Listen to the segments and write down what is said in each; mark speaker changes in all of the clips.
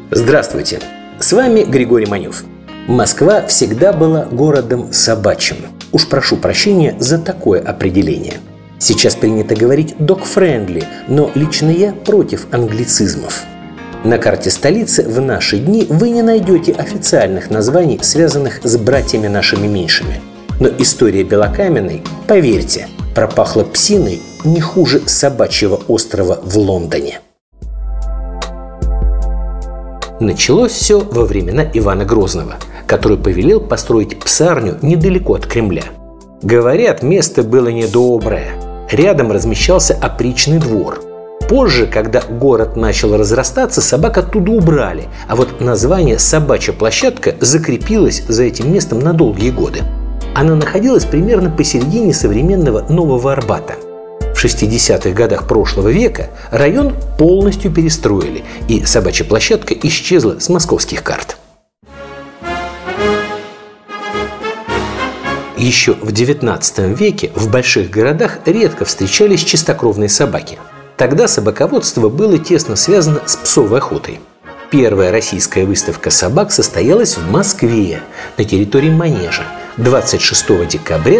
Speaker 1: Здравствуйте, с вами Григорий Манев. Москва всегда была городом собачьим. Уж прошу прощения за такое определение. Сейчас принято говорить dog-friendly, но лично я против англицизмов. На карте столицы в наши дни вы не найдете официальных названий, связанных с братьями нашими меньшими. Но история Белокаменной, поверьте, пропахла псиной не хуже собачьего острова в Лондоне. Началось все во времена Ивана Грозного, который повелел построить псарню недалеко от Кремля. Говорят, место было недоброе. Рядом размещался опричный двор. Позже, когда город начал разрастаться, собак оттуда убрали, а вот название «собачья площадка» закрепилось за этим местом на долгие годы. Она находилась примерно посередине современного Нового Арбата. В 60-х годах прошлого века район полностью перестроили, и собачья площадка исчезла с московских карт. Еще в XIX веке в больших городах редко встречались чистокровные собаки. Тогда собаководство было тесно связано с псовой охотой. Первая российская выставка собак состоялась в Москве на территории Манежа 26 декабря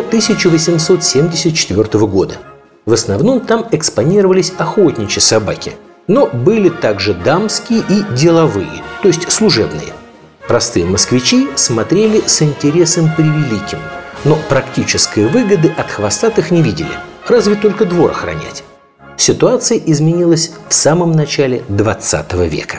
Speaker 1: 1874 года. В основном там экспонировались охотничьи собаки, но были также дамские и деловые, то есть служебные. Простые москвичи смотрели с интересом превеликим, но практической выгоды от хвостатых не видели, разве только двор охранять. Ситуация изменилась в самом начале 20 века.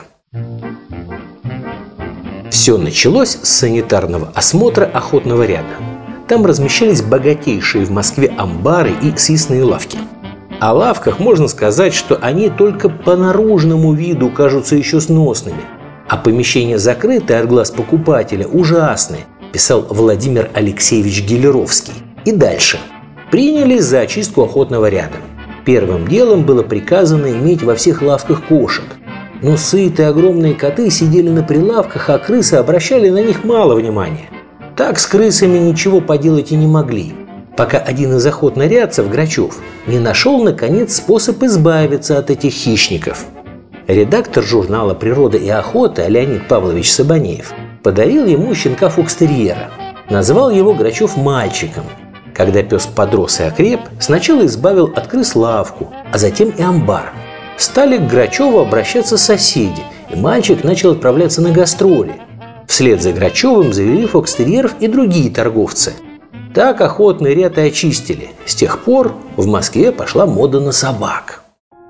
Speaker 1: Все началось с санитарного осмотра охотного ряда. Там размещались богатейшие в Москве амбары и съестные лавки. О лавках можно сказать, что они только по наружному виду кажутся еще сносными, а помещения закрытые от глаз покупателя ужасные, писал Владимир Алексеевич Гелеровский. И дальше. Принялись за очистку охотного ряда. Первым делом было приказано иметь во всех лавках кошек. Но сытые огромные коты сидели на прилавках, а крысы обращали на них мало внимания. Так с крысами ничего поделать и не могли, пока один из охотнорядцев, Грачев, не нашел, наконец, способ избавиться от этих хищников. Редактор журнала «Природа и охота» Леонид Павлович Сабанеев подарил ему щенка фокстерьера. Назвал его Грачев мальчиком. Когда пес подрос и окреп, сначала избавил от крыс лавку, а затем и амбар. Стали к Грачеву обращаться соседи, и мальчик начал отправляться на гастроли. Вслед за Грачевым завели фокстерьеров и другие торговцы. Так охотный ряд и очистили. С тех пор в Москве пошла мода на собак.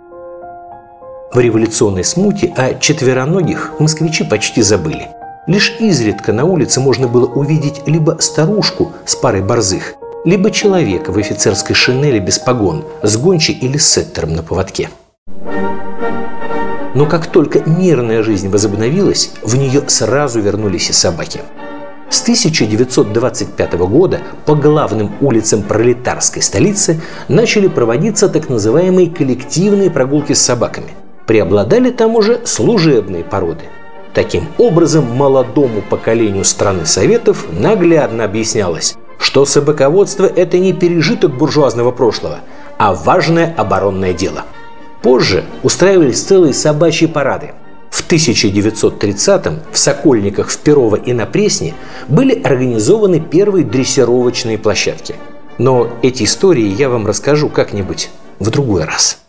Speaker 1: В революционной смуте о четвероногих москвичи почти забыли. Лишь изредка на улице можно было увидеть либо старушку с парой борзых, либо человека в офицерской шинели без погон, с гончей или сеттером на поводке. Но как только мирная жизнь возобновилась, в нее сразу вернулись и собаки. С 1925 года по главным улицам пролетарской столицы начали проводиться так называемые коллективные прогулки с собаками. Преобладали там уже служебные породы. Таким образом, молодому поколению страны Советов наглядно объяснялось, что собаководство – это не пережиток буржуазного прошлого, а важное оборонное дело. Позже устраивались целые собачьи парады. В 1930-м в Сокольниках, в Перово и на Пресне были организованы первые дрессировочные площадки. Но эти истории я вам расскажу как-нибудь в другой раз.